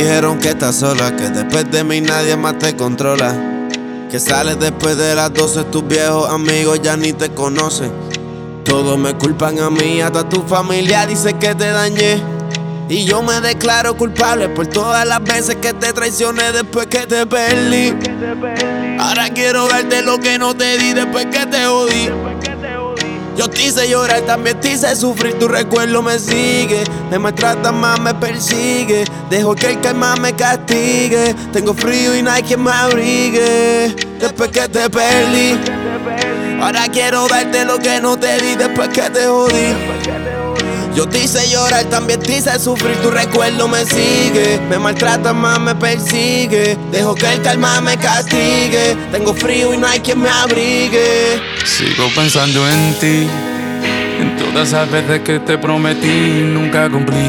dijeron que estás sola, que después de mí nadie más te controla, que sales después de las 12, tus viejos amigos ya ni te conocen. Todos me culpan a mí, hasta tu familia dice que te dañé. Y yo me declaro culpable por todas las veces que te traicioné después que te perdí. Ahora quiero darte lo que no te di después que te jodí. Yo te hice llorar, también te hice sufrir, tu recuerdo me sigue. Me maltrata más, me persigue. Dejo que el karma me castigue. Tengo frío y no hay quien me abrigue. Después que te perdí, ahora quiero darte lo que no te di después que te jodí. Yo te hice llorar, también te hice sufrir, tu recuerdo me sigue. Me maltrata más, me persigue. Dejo que el karma me castigue. Tengo frío y no hay quien me abrigue. Sigo pensando en ti, en todas las veces que te prometí nunca cumplí,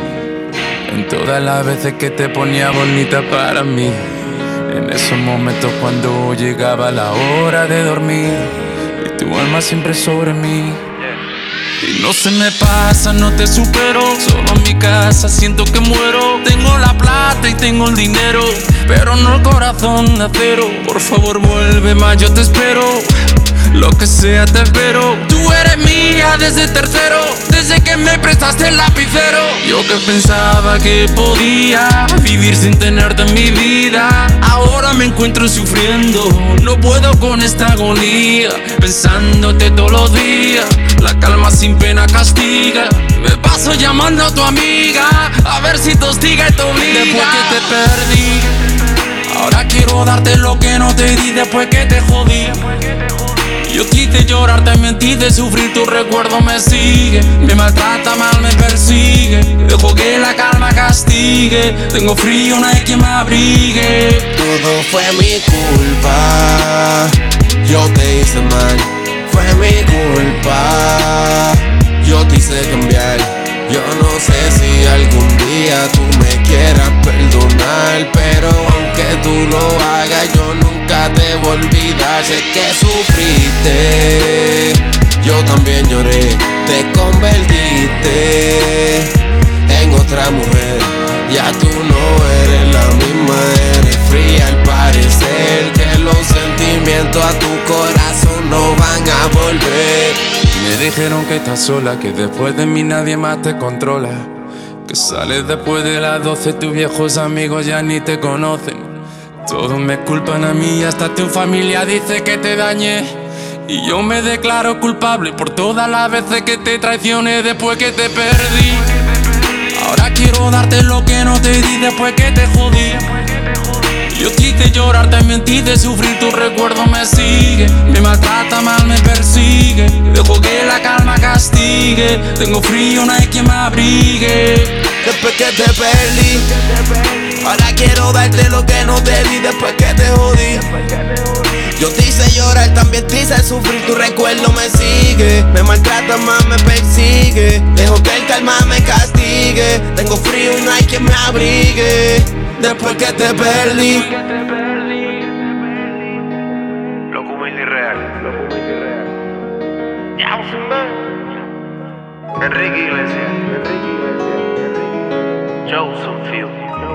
en todas las veces que te ponía bonita para mí, en esos momentos cuando llegaba la hora de dormir y tu alma siempre sobre mí. Y no se me pasa, no te supero. Solo en mi casa siento que muero. Tengo la plata y tengo el dinero, pero no el corazón de acero. Por favor vuelve más, yo te espero. Lo que sea te espero. Tú eres mía desde tercero, desde que me prestaste el lapicero. Yo que pensaba que podía vivir sin tenerte en mi vida, ahora me encuentro sufriendo. No puedo con esta agonía, pensándote todos los días. La calma sin pena castiga. Me paso llamando a tu amiga, a ver si te hostiga y te obliga. Después que te perdí, ahora quiero darte lo que no te di después que te jodí. Yo te hice llorar, te mentí de sufrir, tu recuerdo me sigue. Me maltrata mal, me persigue. Dejo que la calma castigue. Tengo frío, no hay quien me abrigue. Todo fue mi culpa, yo te hice mal. Fue mi culpa, yo te hice cambiar. Yo no sé si algún día tú me quieras perdonar, pero aunque tú lo hagas yo nunca te voy a olvidar. Sé que sufriste, yo también lloré. Te convertiste en otra mujer. Ya tú no eres la misma, eres fría al parecer. Que los sentimientos a tu corazón no van a volver. Me dijeron que estás sola, que después de mí nadie más te controla, que sales después de las 12, tus viejos amigos ya ni te conocen. Todos me culpan a mí, hasta tu familia dice que te dañé. Y yo me declaro culpable por todas las veces que te traicioné después que te perdí. Ahora quiero darte lo que no te di después que te jodí. Yo te hice llorar, te mentí de sufrir, tu recuerdo me sigue. Me maltrata mal, me persigue. Dejo que la calma castigue. Tengo frío, no hay quien me abrigue. Después que te perdí, ahora quiero darte lo que no te di después que te jodí. Yo te hice llorar, también te hice sufrir, tu recuerdo me sigue. Me maltrata más, me persigue. Dejo que el karma me castigue. Tengo frío y no hay quien me abrigue. Después que te perdí. Loco humilde y real. Ya, Enrique Iglesias. Joseph Field.